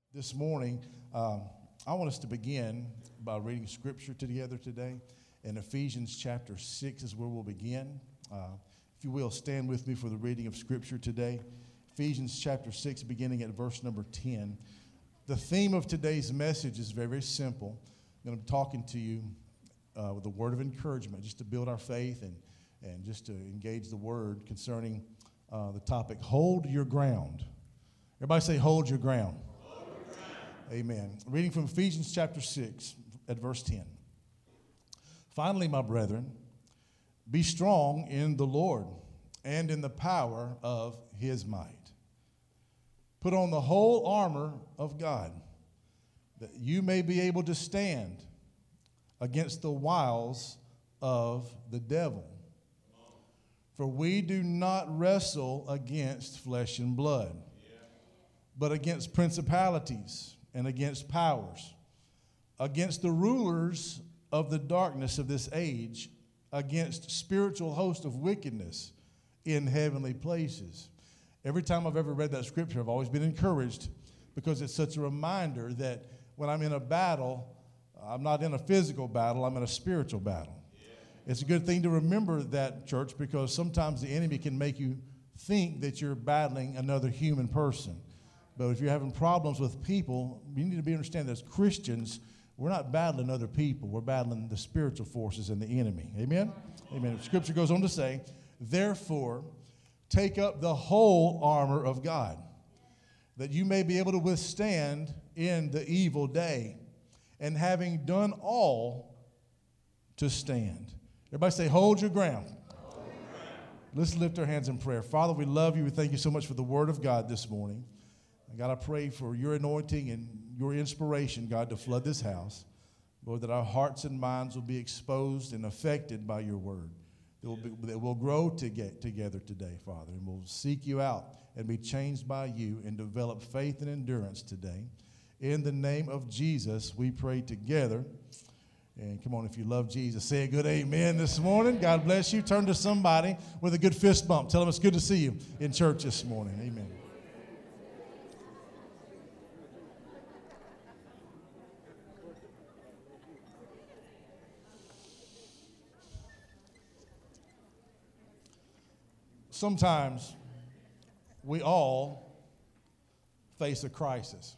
This morning, I want us to begin by reading scripture together today. In Ephesians chapter 6 is where we'll begin. If you will, stand with me for the reading of scripture today. Ephesians chapter 6, beginning at verse number 10. The theme of today's message is very, very simple. I'm going to be talking to you with a word of encouragement, just to build our faith and just to engage the word concerning the topic, hold your ground. Everybody say, hold your ground. Amen. Reading from Ephesians chapter 6 at verse 10. Finally, my brethren, be strong in the Lord and in the power of his might. Put on the whole armor of God, that you may be able to stand against the wiles of the devil. For we do not wrestle against flesh and blood, but against principalities and against powers, against the rulers of the darkness of this age, against spiritual hosts of wickedness in heavenly places. Every time I've ever read that scripture, I've always been encouraged because it's such a reminder that when I'm in a battle, I'm not in a physical battle, I'm in a spiritual battle. It's a good thing to remember that, church, because sometimes the enemy can make you think that you're battling another human person. But if you're having problems with people, you need to understand that as Christians, we're not battling other people. We're battling the spiritual forces and the enemy. Amen? Amen. Scripture goes on to say, therefore, take up the whole armor of God, that you may be able to withstand in the evil day, and having done all, to stand. Everybody say, hold your ground. Hold your ground. Let's lift our hands in prayer. Father, we love you. We thank you so much for the word of God this morning. God, I pray for your anointing and your inspiration, God, to flood this house. Lord, that our hearts and minds will be exposed and affected by your word. That we'll grow together today, Father, and we'll seek you out and be changed by you and develop faith and endurance today. In the name of Jesus, we pray together. And come on, if you love Jesus, say a good amen this morning. God bless you. Turn to somebody with a good fist bump. Tell them it's good to see you in church this morning. Amen. Sometimes we all face a crisis.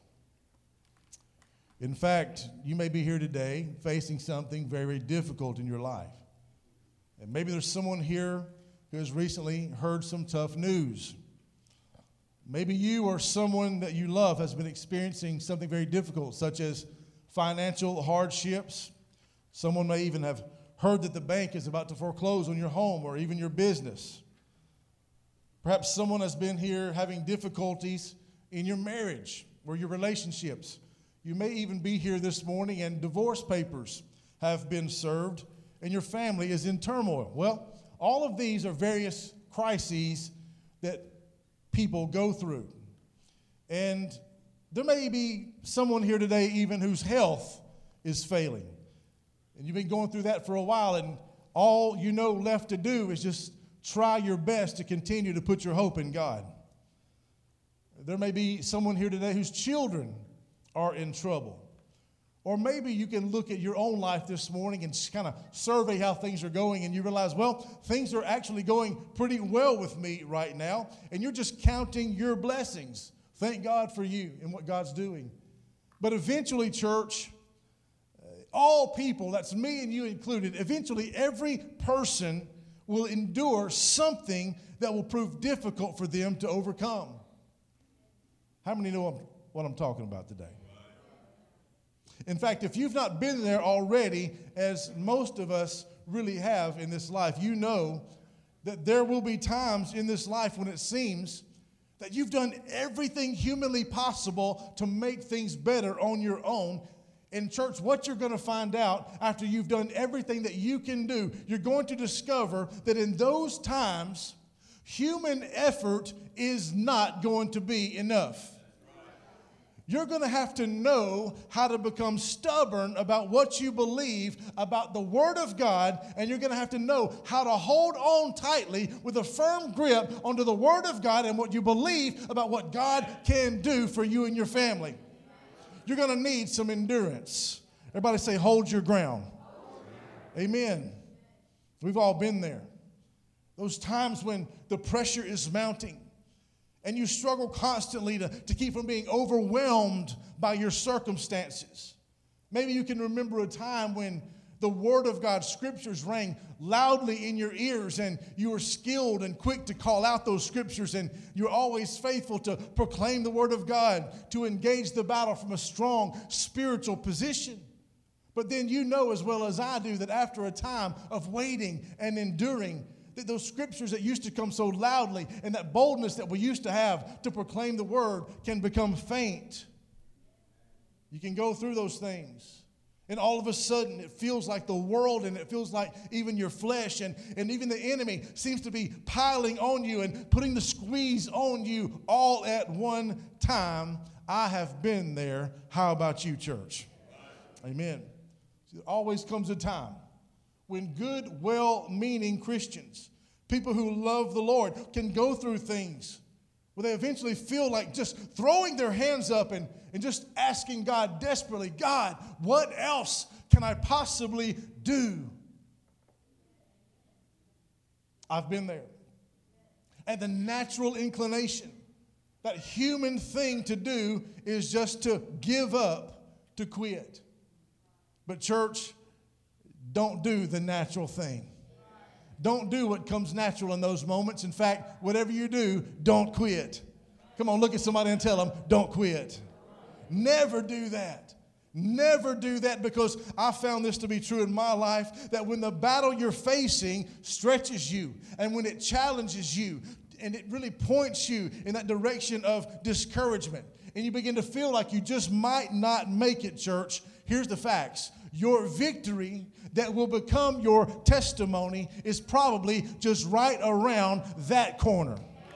In fact, you may be here today facing something very difficult in your life. And maybe there's someone here who has recently heard some tough news. Maybe you or someone that you love has been experiencing something very difficult, such as financial hardships. Someone may even have heard that the bank is about to foreclose on your home or even your business. Perhaps someone has been here having difficulties in your marriage or your relationships. You may even be here this morning and divorce papers have been served and your family is in turmoil. Well, all of these are various crises that people go through. And there may be someone here today even whose health is failing. And you've been going through that for a while, and all you know left to do is just try your best to continue to put your hope in God. There may be someone here today whose children are in trouble. Or maybe you can look at your own life this morning and just kind of survey how things are going, and you realize, well, things are actually going pretty well with me right now, and you're just counting your blessings. Thank God for you and what God's doing. But eventually, church, all people, that's me and you included, eventually every person will endure something that will prove difficult for them to overcome. How many know what I'm talking about today? In fact, if you've not been there already, as most of us really have in this life, you know that there will be times in this life when it seems that you've done everything humanly possible to make things better on your own. In church, what you're going to find out after you've done everything that you can do, you're going to discover that in those times, human effort is not going to be enough. You're going to have to know how to become stubborn about what you believe about the Word of God, and you're going to have to know how to hold on tightly with a firm grip onto the Word of God and what you believe about what God can do for you and your family. you're going to need some endurance. Everybody say, hold your ground. Amen. We've all been there. Those times when the pressure is mounting and you struggle constantly to keep from being overwhelmed by your circumstances. Maybe you can remember a time when the Word of God, Scriptures rang loudly in your ears and you were skilled and quick to call out those Scriptures, and you're always faithful to proclaim the Word of God, to engage the battle from a strong spiritual position. But then you know as well as I do that after a time of waiting and enduring, that those Scriptures that used to come so loudly and that boldness that we used to have to proclaim the Word can become faint. You can go through those things, and all of a sudden it feels like the world, and it feels like even your flesh and even the enemy seems to be piling on you and putting the squeeze on you all at one time. I have been there. How about you, church? Amen. There always comes a time when good, well-meaning Christians, people who love the Lord, can go through things where they eventually feel like just throwing their hands up and just asking God desperately, God, what else can I possibly do? I've been there. And the natural inclination, that human thing to do, is just to give up, to quit. But church, don't do the natural thing. Don't do what comes natural in those moments. In fact, whatever you do, don't quit. Come on, look at somebody and tell them, don't quit. Never do that. Never do that, because I found this to be true in my life, that when the battle you're facing stretches you and when it challenges you and it really points you in that direction of discouragement and you begin to feel like you just might not make it, church, here's the facts. Your victory that will become your testimony is probably just right around that corner.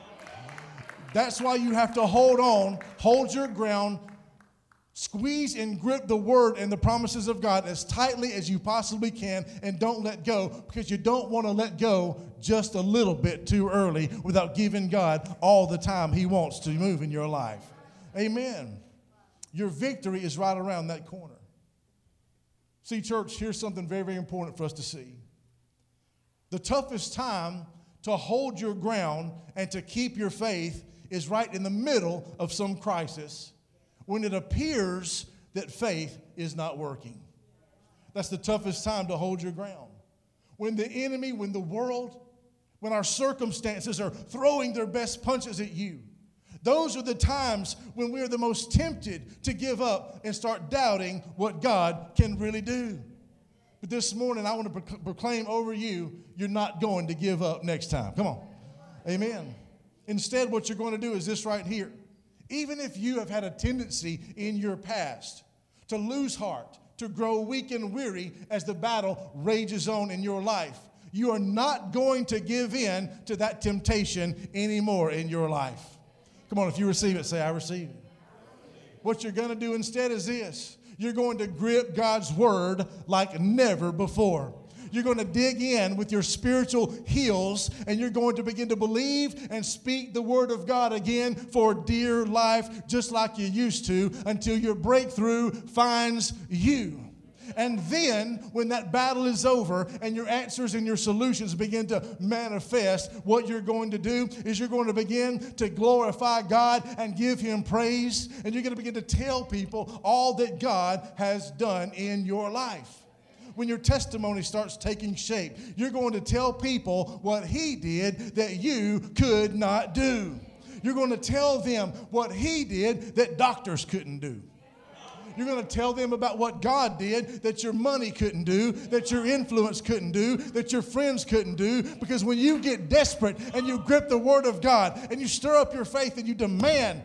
That's why you have to hold on, hold your ground, squeeze and grip the Word and the promises of God as tightly as you possibly can, and don't let go, because you don't want to let go just a little bit too early without giving God all the time He wants to move in your life. Amen. Your victory is right around that corner. See, church, here's something very, very important for us to see. The toughest time to hold your ground and to keep your faith is right in the middle of some crisis, when it appears that faith is not working. That's the toughest time to hold your ground. When the enemy, when the world, when our circumstances are throwing their best punches at you, those are the times when we're the most tempted to give up and start doubting what God can really do. But this morning, I want to proclaim over you, you're not going to give up next time. Come on. Amen. Instead, what you're going to do is this right here. Even if you have had a tendency in your past to lose heart, to grow weak and weary as the battle rages on in your life, you are not going to give in to that temptation anymore in your life. Come on, if you receive it, say, I receive it. What you're going to do instead is this. You're going to grip God's Word like never before. You're going to dig in with your spiritual heels, and you're going to begin to believe and speak the Word of God again for dear life, just like you used to, until your breakthrough finds you. And then, when that battle is over and your answers and your solutions begin to manifest, what you're going to do is you're going to begin to glorify God and give Him praise. And you're going to begin to tell people all that God has done in your life. When your testimony starts taking shape, you're going to tell people what He did that you could not do. You're going to tell them what He did that doctors couldn't do. You're going to tell them about what God did that your money couldn't do, that your influence couldn't do, that your friends couldn't do. Because when you get desperate and you grip the Word of God and you stir up your faith and you demand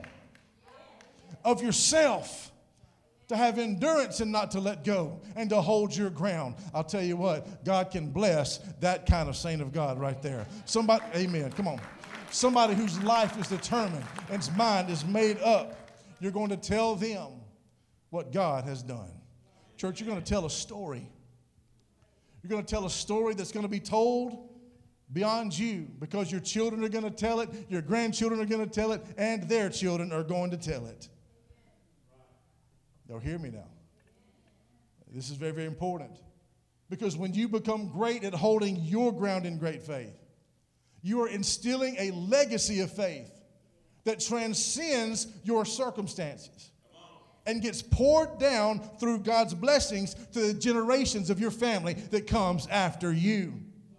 of yourself to have endurance and not to let go and to hold your ground, I'll tell you what, God can bless that kind of saint of God right there. Somebody, amen, come on. Somebody whose life is determined and his mind is made up. You're going to tell them what God has done. Church, you're going to tell a story. You're going to tell a story that's going to be told beyond you, because your children are going to tell it, your grandchildren are going to tell it, and their children are going to tell it. Y'all hear me now? This is very, very important. Because when you become great at holding your ground in great faith, you are instilling a legacy of faith that transcends your circumstances and gets poured down through God's blessings to the generations of your family that comes after you.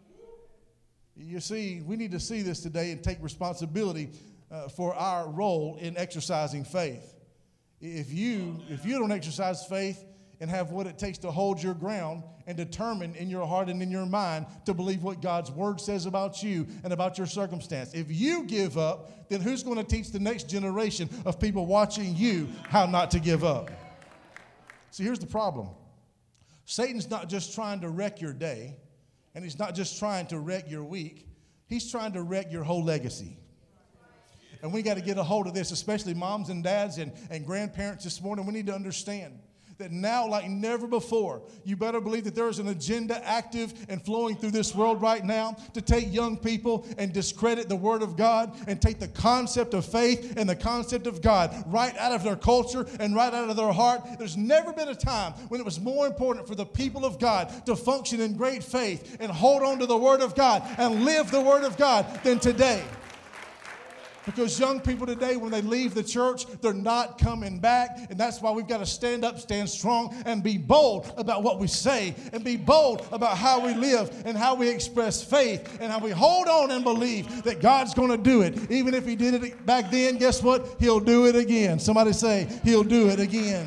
You see, we need to see this today and take responsibility for our role in exercising faith. If you don't exercise faith and have what it takes to hold your ground and determine in your heart and in your mind to believe what God's word says about you and about your circumstance, if you give up, then who's going to teach the next generation of people watching you how not to give up? See, here's the problem. Satan's not just trying to wreck your day, and he's not just trying to wreck your week. He's trying to wreck your whole legacy. And we got to get a hold of this, especially moms and dads and grandparents this morning. We need to understand that now, like never before, you better believe that there is an agenda active and flowing through this world right now to take young people and discredit the Word of God and take the concept of faith and the concept of God right out of their culture and right out of their heart. There's never been a time when it was more important for the people of God to function in great faith and hold on to the Word of God and live the Word of God than today. Because young people today, when they leave the church, they're not coming back. And that's why we've got to stand up, stand strong, and be bold about what we say, and be bold about how we live and how we express faith and how we hold on and believe that God's going to do it. Even if he did it back then, guess what? He'll do it again. Somebody say, he'll do it again.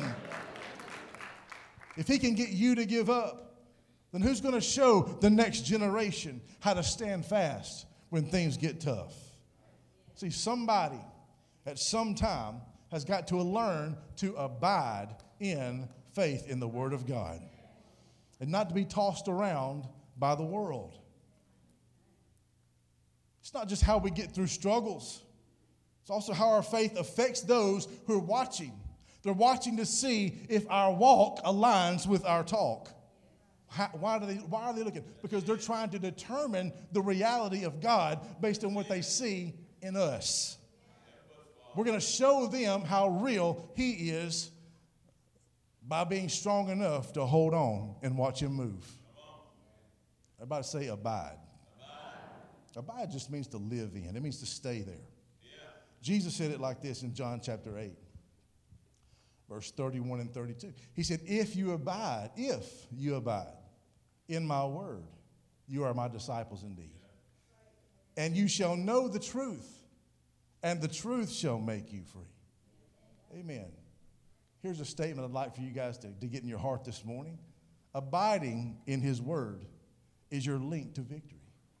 If he can get you to give up, then who's going to show the next generation how to stand fast when things get tough? See, somebody at some time has got to learn to abide in faith in the Word of God and not to be tossed around by the world. It's not just how we get through struggles. It's also how our faith affects those who are watching. They're watching to see if our walk aligns with our talk. Why are they looking? Because they're trying to determine the reality of God based on what they see in us. We're going to show them how real he is by being strong enough to hold on and watch him move. Everybody say abide. Abide just means to live in. It means to stay there. Jesus said it like this in John chapter 8, verse 31 and 32. He said, if you abide in my word, you are my disciples indeed. And you shall know the truth, and the truth shall make you free. Amen. Here's a statement I'd like for you guys to get in your heart this morning. Abiding in his word is your link to victory.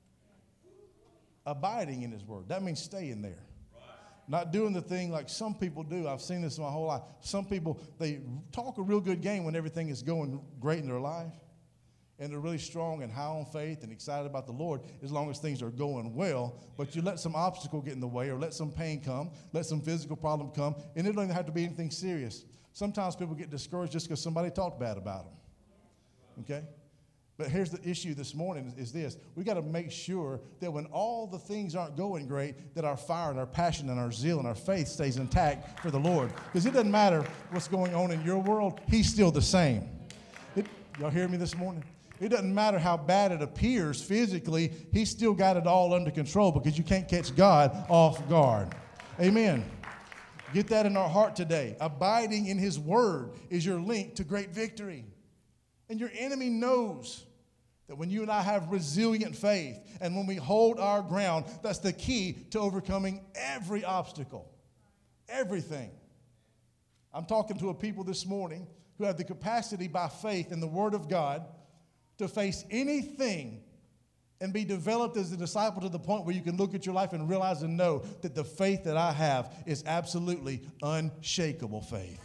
Abiding in his word. That means staying there. Not doing the thing like some people do. I've seen this my whole life. Some people, they talk a real good game when everything is going great in their life. And they're really strong and high on faith and excited about the Lord as long as things are going well. But you let some obstacle get in the way or let some pain come, let some physical problem come, and it don't even have to be anything serious. Sometimes people get discouraged just because somebody talked bad about them. Okay? But here's the issue this morning is this. We got to make sure that when all the things aren't going great, that our fire and our passion and our zeal and our faith stays intact for the Lord. Because it doesn't matter what's going on in your world. He's still the same. Y'all hear me this morning? It doesn't matter how bad it appears physically. He's still got it all under control because you can't catch God off guard. Amen. Get that in our heart today. Abiding in his word is your link to great victory. And your enemy knows that when you and I have resilient faith and when we hold our ground, that's the key to overcoming every obstacle. Everything. I'm talking to a people this morning who have the capacity by faith in the word of God to face anything and be developed as a disciple to the point where you can look at your life and realize and know that the faith that I have is absolutely unshakable faith.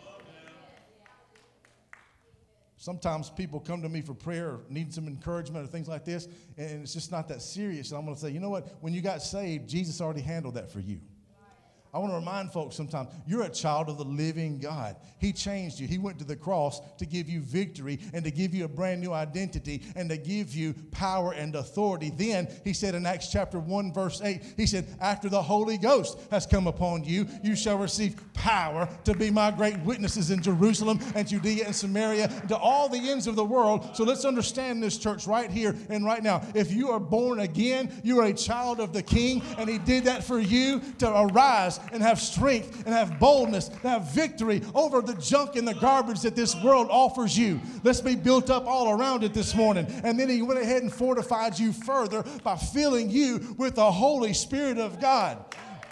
Sometimes people come to me for prayer or need some encouragement or things like this, and it's just not that serious. And I'm going to say, you know what? When you got saved, Jesus already handled that for you. I want to remind folks sometimes, you're a child of the living God. He changed you. He went to the cross to give you victory and to give you a brand new identity and to give you power and authority. Then he said in Acts chapter 1, verse 8, he said, after the Holy Ghost has come upon you, you shall receive power to be my great witnesses in Jerusalem and Judea and Samaria and to all the ends of the world. So let's understand this, church, right here and right now. If you are born again, you are a child of the King, and he did that for you to arise and have strength and have boldness and have victory over the junk and the garbage that this world offers you. Let's be built up all around it this morning. And then he went ahead and fortified you further by filling you with the Holy Spirit of God.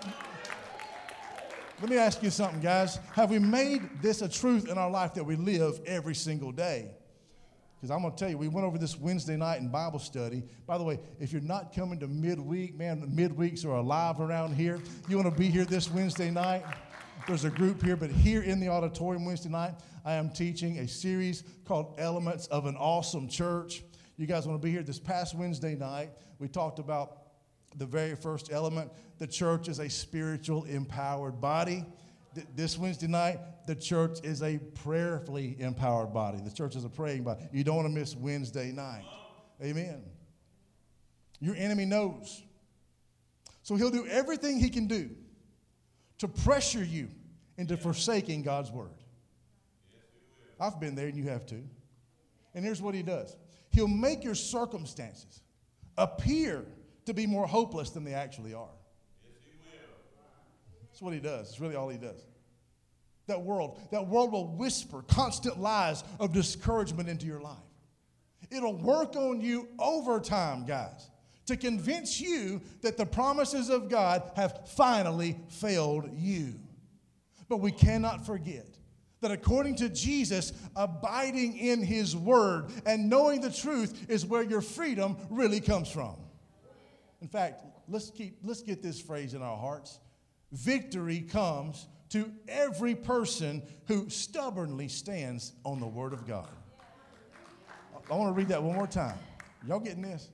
Let me ask you something, guys. Have we made this a truth in our life that we live every single day? Because I'm going to tell you, we went over this Wednesday night in Bible study. By the way, if you're not coming to midweek, man, midweeks are alive around here. You want to be here this Wednesday night? There's a group here, but here in the auditorium Wednesday night, I am teaching a series called Elements of an Awesome Church. You guys want to be here? This past Wednesday night, we talked about the very first element. The church is a spiritual empowered body. This Wednesday night, the church is a prayerfully empowered body. The church is a praying body. You don't want to miss Wednesday night. Amen. Your enemy knows. So he'll do everything he can do to pressure you into forsaking God's word. I've been there and you have too. And here's what he does. He'll make your circumstances appear to be more hopeless than they actually are. That's what he does. It's really all he does. That world will whisper constant lies of discouragement into your life. It'll work on you overtime, guys, to convince you that the promises of God have finally failed you. But we cannot forget that according to Jesus, abiding in his word and knowing the truth is where your freedom really comes from. In fact, let's get this phrase in our hearts. Victory comes to every person who stubbornly stands on the word of God. I want to read that one more time. Y'all getting this?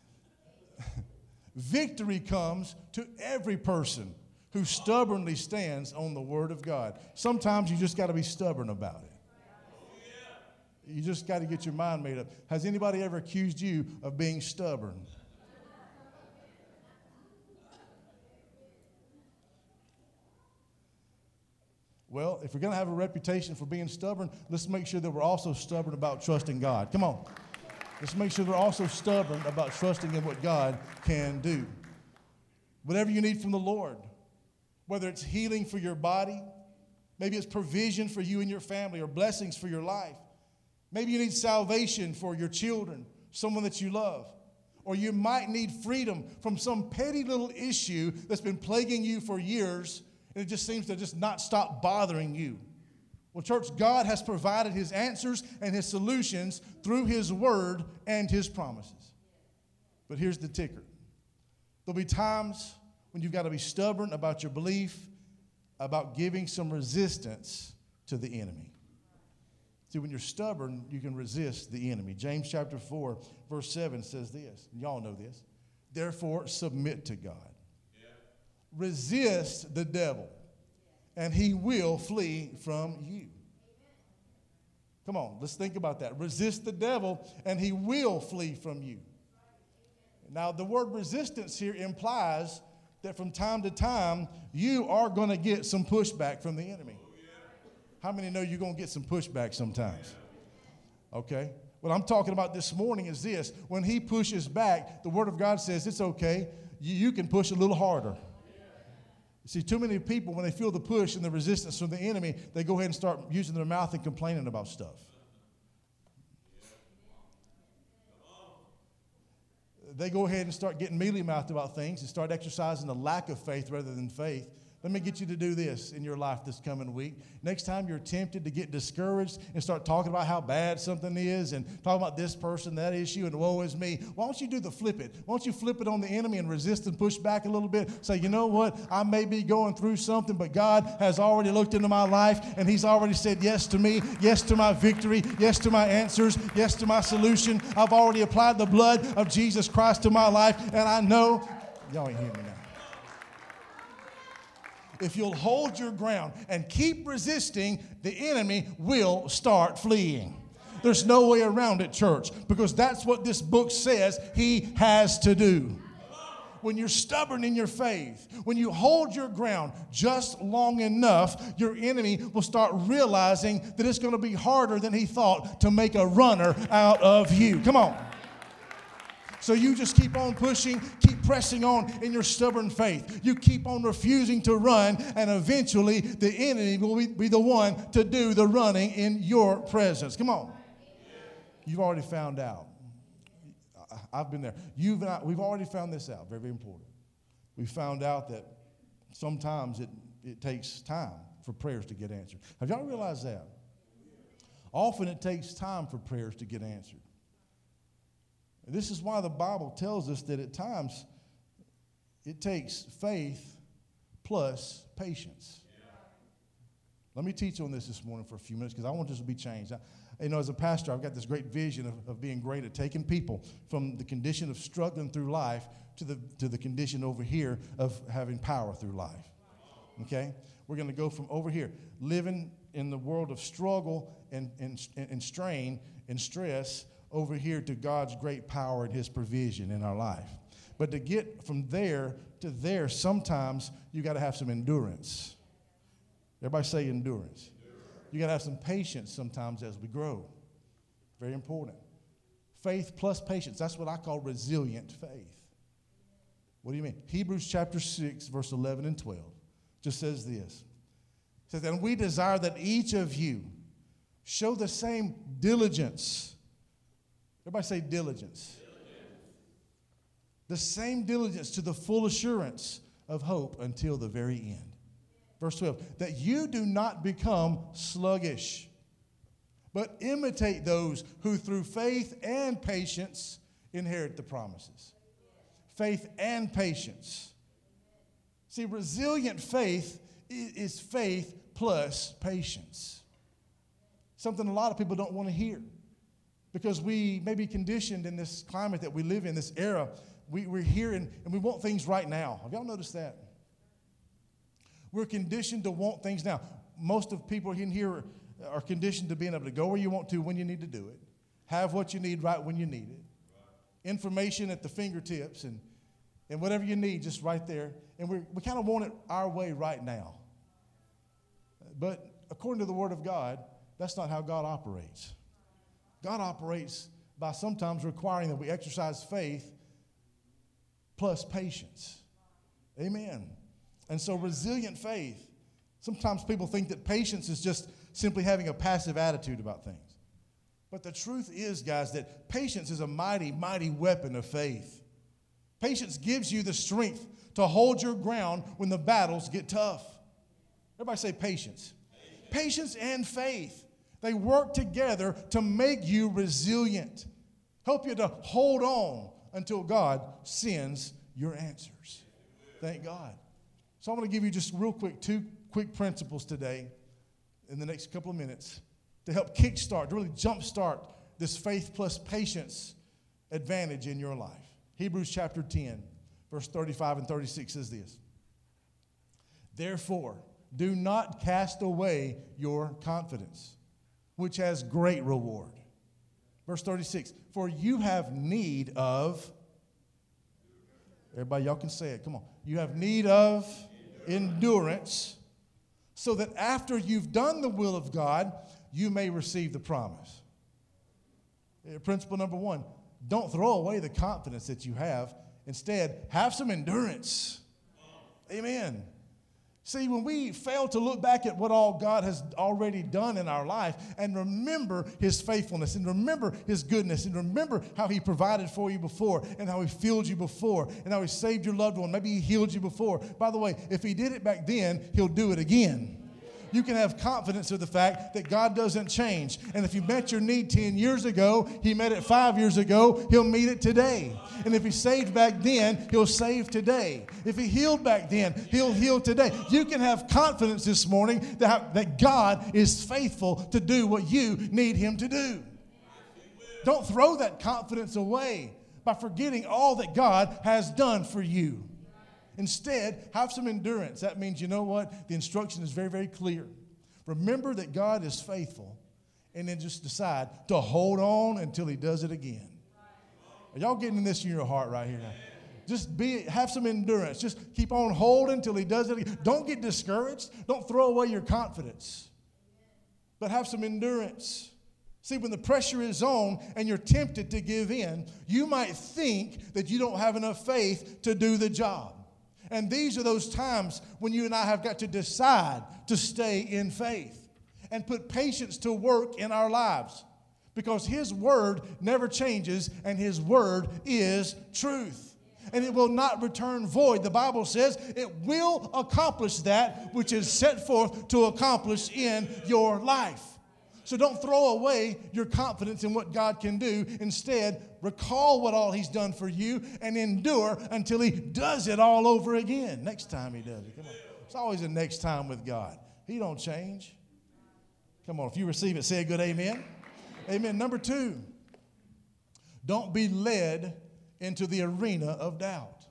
Victory comes to every person who stubbornly stands on the word of God. Sometimes you just got to be stubborn about it. You just got to get your mind made up. Has anybody ever accused you of being stubborn? Well, if we're going to have a reputation for being stubborn, let's make sure that we're also stubborn about trusting God. Come on. Let's make sure we're also stubborn about trusting in what God can do. Whatever you need from the Lord, whether it's healing for your body, maybe it's provision for you and your family or blessings for your life. Maybe you need salvation for your children, someone that you love. Or you might need freedom from some petty little issue that's been plaguing you for years, and it just seems to just not stop bothering you. Well, church, God has provided his answers and his solutions through his word and his promises. But here's the ticker. There'll be times when you've got to be stubborn about your belief, about giving some resistance to the enemy. See, when you're stubborn, you can resist the enemy. James chapter 4, verse 7 says this. Y'all know this. Therefore, submit to God. Resist the devil, and he will flee from you. Come on, let's think about that. Resist the devil, and he will flee from you. Now, the word resistance here implies that from time to time, you are going to get some pushback from the enemy. How many know you're going to get some pushback sometimes? Okay. What I'm talking about this morning is this. When he pushes back, the word of God says it's okay. You can push a little harder. See, too many people, when they feel the push and the resistance from the enemy, they go ahead and start using their mouth and complaining about stuff. They go ahead and start getting mealy-mouthed about things and start exercising a lack of faith rather than faith. Let me get you to do this in your life this coming week. Next time you're tempted to get discouraged and start talking about how bad something is and talking about this person, that issue, and woe is me, why don't you do the flip it? Why don't you flip it on the enemy and resist and push back a little bit? Say, you know what? I may be going through something, but God has already looked into my life, and he's already said yes to me, yes to my victory, yes to my answers, yes to my solution. I've already applied the blood of Jesus Christ to my life, and I know, y'all ain't hearing me now. if you'll hold your ground and keep resisting, the enemy will start fleeing. There's no way around it, church, because that's what this book says he has to do. When you're stubborn in your faith, when you hold your ground just long enough, your enemy will start realizing that it's going to be harder than he thought to make a runner out of you. Come on. So you just keep on pushing, keep pressing on in your stubborn faith. You keep on refusing to run, and eventually the enemy will be the one to do the running in your presence. Come on. You've already found out. I've been there. We've already found this out. Very, very important. We found out that sometimes it takes time for prayers to get answered. Have y'all realized that? Often it takes time for prayers to get answered. And this is why the Bible tells us that at times it takes faith plus patience. Let me teach on this morning for a few minutes because I want this to be changed. As a pastor, I've got this great vision of being great at taking people from the condition of struggling through life to the condition over here of having power through life. Okay? We're going to go from over here, living in the world of struggle and strain and stress, over here to God's great power and his provision in our life. But to get from there to there, sometimes you got to have some endurance. Everybody say endurance. You got to have some patience sometimes as we grow. Very important. Faith plus patience. That's what I call resilient faith. What do you mean? Hebrews chapter 6, verse 11 and 12 just says this. It says, and we desire that each of you show the same diligence. Everybody say diligence. The same diligence to the full assurance of hope until the very end. Verse 12, that you do not become sluggish, but imitate those who through faith and patience inherit the promises. Faith and patience. See, resilient faith is faith plus patience. Something a lot of people don't want to hear because we may be conditioned in this climate that we live in, this era. We're here and we want things right now. Have y'all noticed that? We're conditioned to want things now. Most of people in here are conditioned to being able to go where you want to when you need to do it. Have what you need right when you need it. Information at the fingertips and whatever you need just right there. And we kind of want it our way right now. But according to the Word of God, that's not how God operates. God operates by sometimes requiring that we exercise faith plus patience. Amen. And so resilient faith, sometimes people think that patience is just simply having a passive attitude about things. But the truth is, guys, that patience is a mighty, mighty weapon of faith. Patience gives you the strength to hold your ground when the battles get tough. Everybody say patience. Patience and faith, they work together to make you resilient. Help you to hold on until God sends your answers. Thank God. So I'm going to give you just real quick 2 quick principles today in the next couple of minutes to help kickstart, to really jumpstart this faith plus patience advantage in your life. Hebrews chapter 10, verse 35 and 36 says this. Therefore, do not cast away your confidence, which has great reward. Verse 36, for you have need of, everybody, y'all can say it, come on. You have need of endurance, so that after you've done the will of God, you may receive the promise. Principle number 1, don't throw away the confidence that you have. Instead, have some endurance. Amen. See, when we fail to look back at what all God has already done in our life and remember his faithfulness and remember his goodness and remember how he provided for you before and how he filled you before and how he saved your loved one, maybe he healed you before. By the way, if he did it back then, he'll do it again. You can have confidence of the fact that God doesn't change. And if you met your need 10 years ago, he met it 5 years ago, he'll meet it today. And if he saved back then, he'll save today. If he healed back then, he'll heal today. You can have confidence this morning that God is faithful to do what you need him to do. Don't throw that confidence away by forgetting all that God has done for you. Instead, have some endurance. That means, you know what? The instruction is very, very clear. Remember that God is faithful, and then just decide to hold on until he does it again. Are y'all getting this in your heart right here now? Just have some endurance. Just keep on holding until he does it again. Don't get discouraged. Don't throw away your confidence. But have some endurance. See, when the pressure is on and you're tempted to give in, you might think that you don't have enough faith to do the job. And these are those times when you and I have got to decide to stay in faith and put patience to work in our lives, because his word never changes and his word is truth. And it will not return void. The Bible says it will accomplish that which is set forth to accomplish in your life. So don't throw away your confidence in what God can do. Instead, recall what all he's done for you and endure until he does it all over again. Next time he does it. Come on. It's always a next time with God. He don't change. Come on, if you receive it, say a good amen. Amen. Number 2, don't be led into the arena of doubt.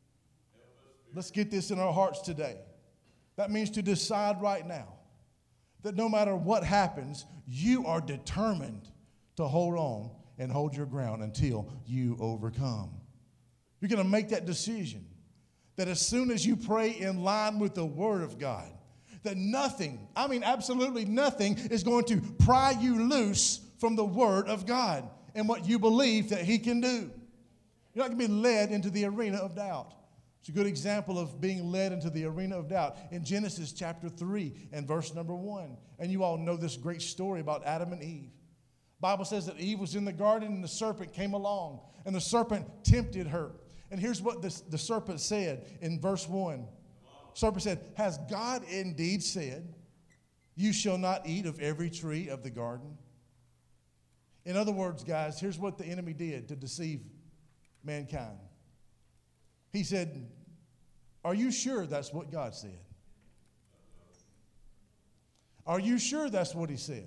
Let's get this in our hearts today. That means to decide right now that no matter what happens, you are determined to hold on and hold your ground until you overcome. You're going to make that decision that as soon as you pray in line with the Word of God, that nothing, I mean absolutely nothing, is going to pry you loose from the Word of God and what you believe that he can do. You're not going to be led into the arena of doubt. It's a good example of being led into the arena of doubt in Genesis chapter 3 and verse number 1. And you all know this great story about Adam and Eve. The Bible says that Eve was in the garden and the serpent came along and the serpent tempted her. And here's what the serpent said in verse 1. The serpent said, "Has God indeed said, you shall not eat of every tree of the garden?" In other words, guys, here's what the enemy did to deceive mankind. He said, "Are you sure that's what God said? Are you sure that's what he said?"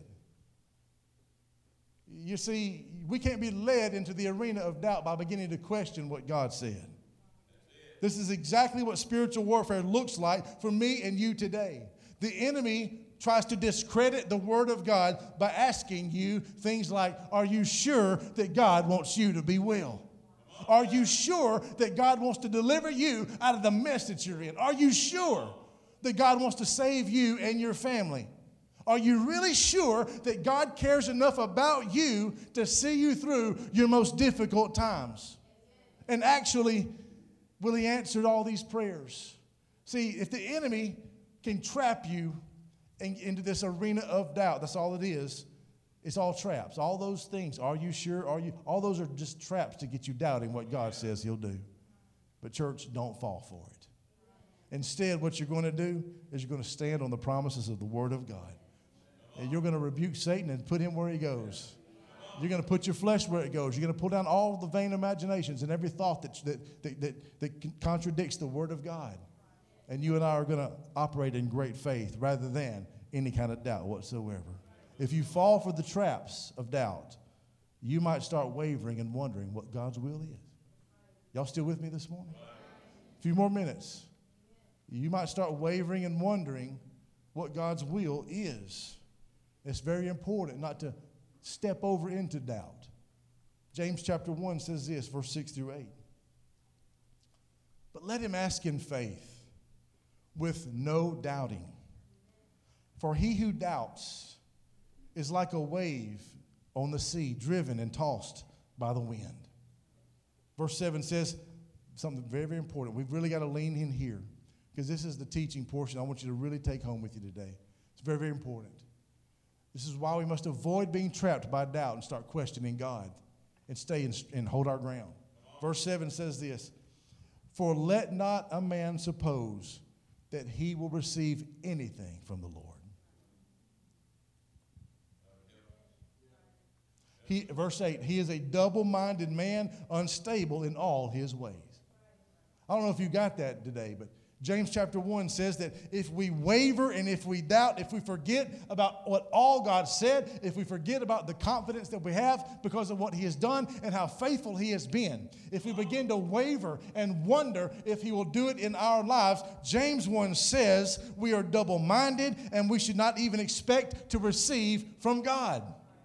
You see, we can't be led into the arena of doubt by beginning to question what God said. This is exactly what spiritual warfare looks like for me and you today. The enemy tries to discredit the Word of God by asking you things like, are you sure that God wants you to be well? Are you sure that God wants to deliver you out of the mess that you're in? Are you sure that God wants to save you and your family? Are you really sure that God cares enough about you to see you through your most difficult times? And actually, will he answer all these prayers? See, if the enemy can trap you into this arena of doubt, that's all it is. It's all traps. All those things. Are you sure? All those are just traps to get you doubting what God says he'll do. But church, don't fall for it. Instead, what you're going to do is you're going to stand on the promises of the Word of God. And you're going to rebuke Satan and put him where he goes. You're going to put your flesh where it goes. You're going to pull down all the vain imaginations and every thought that contradicts the Word of God. And you and I are going to operate in great faith rather than any kind of doubt whatsoever. If you fall for the traps of doubt, you might start wavering and wondering what God's will is. Y'all still with me this morning? A few more minutes. You might start wavering and wondering what God's will is. It's very important not to step over into doubt. James chapter 1 says this, verse 6 through 8. But let him ask in faith with no doubting. For he who doubts is like a wave on the sea, driven and tossed by the wind. Verse 7 says something very, very important. We've really got to lean in here because this is the teaching portion I want you to really take home with you today. It's very, very important. This is why we must avoid being trapped by doubt and start questioning God and stay and hold our ground. Verse 7 says this, for let not a man suppose that he will receive anything from the Lord. Verse 8, he is a double-minded man, unstable in all his ways. I don't know if you got that today, but James chapter 1 says that if we waver and if we doubt, if we forget about what all God said, if we forget about the confidence that we have because of what he has done and how faithful he has been, if we begin to waver and wonder if he will do it in our lives, James 1 says we are double-minded and we should not even expect to receive from God.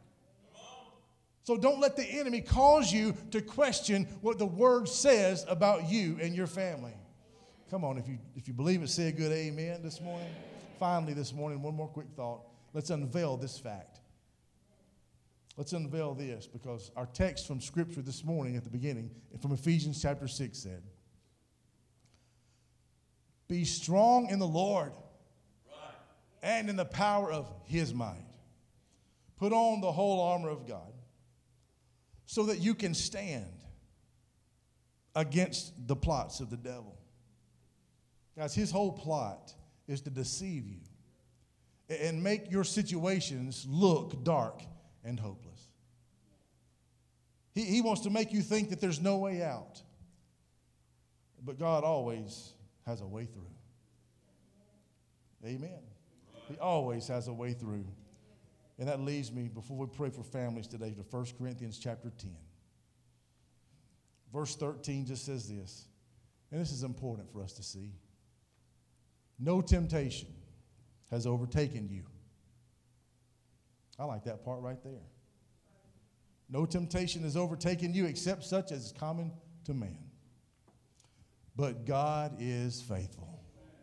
So don't let the enemy cause you to question what the word says about you and your family. Come on, if you believe it, say a good amen this morning. Finally, this morning, one more quick thought. Let's unveil this fact. Let's unveil this, because our text from Scripture this morning at the beginning, from Ephesians chapter 6 said, be strong in the Lord and in the power of his might. Put on the whole armor of God so that you can stand against the plots of the devil. Guys, his whole plot is to deceive you and make your situations look dark and hopeless. He wants to make you think that there's no way out. But God always has a way through. Amen. He always has a way through. And that leads me, before we pray for families today, to 1 Corinthians chapter 10. Verse 13 just says this, and this is important for us to see. No temptation has overtaken you. I like that part right there. No temptation has overtaken you except such as is common to man. But God is faithful.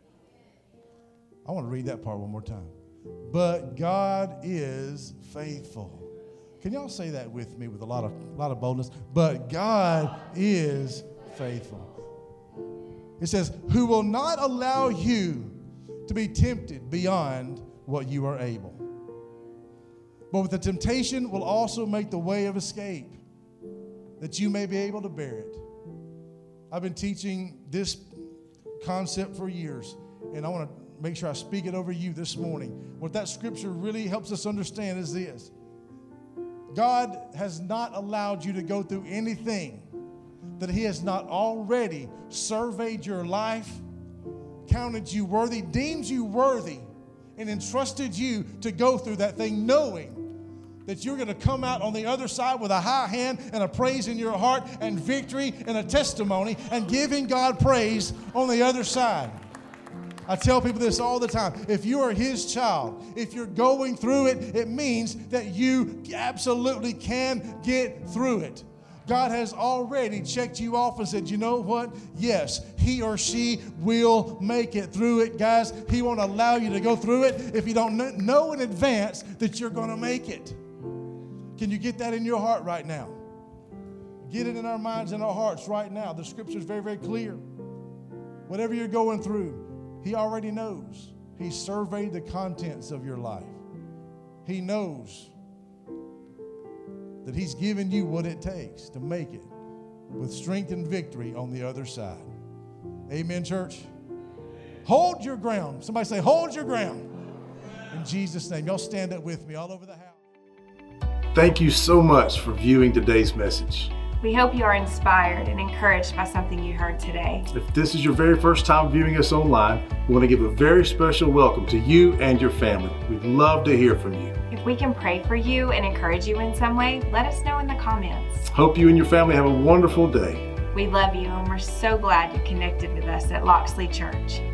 I want to read that part one more time. But God is faithful. Can y'all say that with me with a lot of boldness? But God is faithful. It says, who will not allow you to be tempted beyond what you are able. But with the temptation will also make the way of escape, that you may be able to bear it. I've been teaching this concept for years, and I want to make sure I speak it over you this morning. What that scripture really helps us understand is this. God has not allowed you to go through anything that he has not already surveyed your life, counted you worthy, deemed you worthy, and entrusted you to go through that thing, knowing that you're going to come out on the other side with a high hand and a praise in your heart and victory and a testimony and giving God praise on the other side. I tell people this all the time. If you are his child, if you're going through it, it means that you absolutely can get through it. God has already checked you off and said, you know what? Yes, he or she will make it through it. Guys, he won't allow you to go through it if you don't know in advance that you're going to make it. Can you get that in your heart right now? Get it in our minds and our hearts right now. The scripture is very, very clear. Whatever you're going through, he already knows. He surveyed the contents of your life. He knows that he's given you what it takes to make it with strength and victory on the other side. Amen, church? Hold your ground. Somebody say, hold your ground. In Jesus' name. Y'all stand up with me all over the house. Thank you so much for viewing today's message. We hope you are inspired and encouraged by something you heard today. If this is your very first time viewing us online, we want to give a very special welcome to you and your family. We'd love to hear from you. If we can pray for you and encourage you in some way, let us know in the comments. Hope you and your family have a wonderful day. We love you and we're so glad you connected with us at Loxley Church.